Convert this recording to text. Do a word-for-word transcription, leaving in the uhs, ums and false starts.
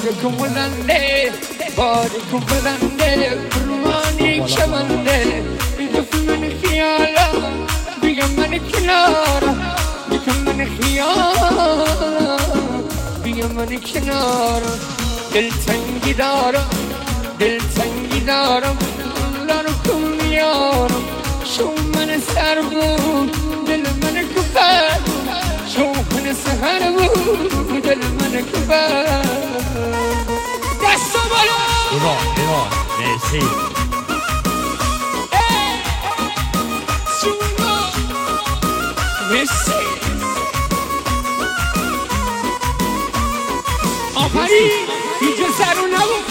کن بلنده باد کن بلنده برمانی شمنده میگفت من خیالا بگم من کنارا بگم من خیالا بگم من کنارا دل تنگی دارم دل تنگی دارم لارو کن میارم شو من سر بود دل من کفر شو من سهر بود دل من کفر دستو بالا ایوان ایوان مرسی مرسی آفرین اینجا سرو نبود